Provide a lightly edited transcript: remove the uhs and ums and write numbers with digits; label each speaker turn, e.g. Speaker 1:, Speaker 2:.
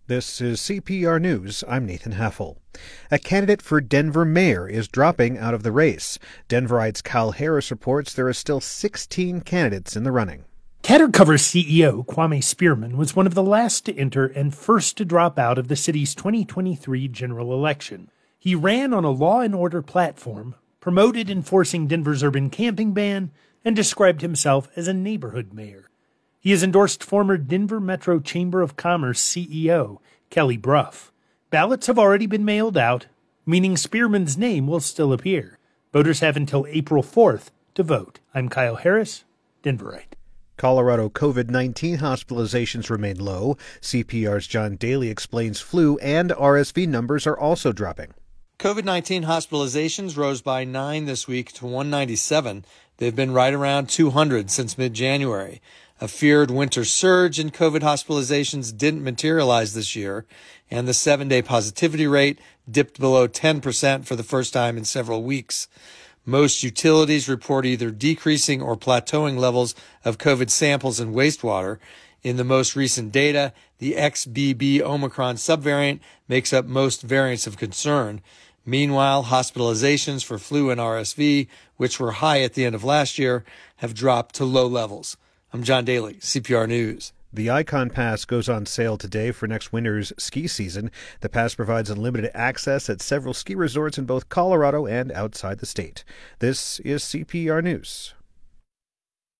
Speaker 1: This is CPR News. I'm Nathan Heffel. A candidate for Denver mayor is dropping out of the race. Denverites Kyle Harris reports there are still 16 candidates in the running.
Speaker 2: Catercover CEO Kwame Spearman was one of the last to enter and first to drop out of the city's 2023 general election. He ran on a law and order platform, promoted enforcing Denver's urban camping ban, and described himself as a neighborhood mayor. He has endorsed former Denver Metro Chamber of Commerce CEO Kelly Brough. Ballots have already been mailed out, meaning Spearman's name will still appear. Voters have until April 4th to vote. I'm Kyle Harris, Denverite.
Speaker 1: Colorado COVID-19 hospitalizations remain low. CPR's John Daly explains flu and RSV numbers are also dropping.
Speaker 3: COVID-19 hospitalizations rose by 9 this week to 197. They've been right around 200 since mid-January. A feared winter surge in COVID hospitalizations didn't materialize this year, and the 7-day positivity rate dipped below 10% for the first time in several weeks. Most utilities report either decreasing or plateauing levels of COVID samples in wastewater. In the most recent data, the XBB Omicron subvariant makes up most variants of concern. Meanwhile, hospitalizations for flu and RSV, which were high at the end of last year, have dropped to low levels. I'm John Daly, CPR News.
Speaker 1: The Icon Pass goes on sale today for next winter's ski season. The pass provides unlimited access at several ski resorts in both Colorado and outside the state. This is CPR News.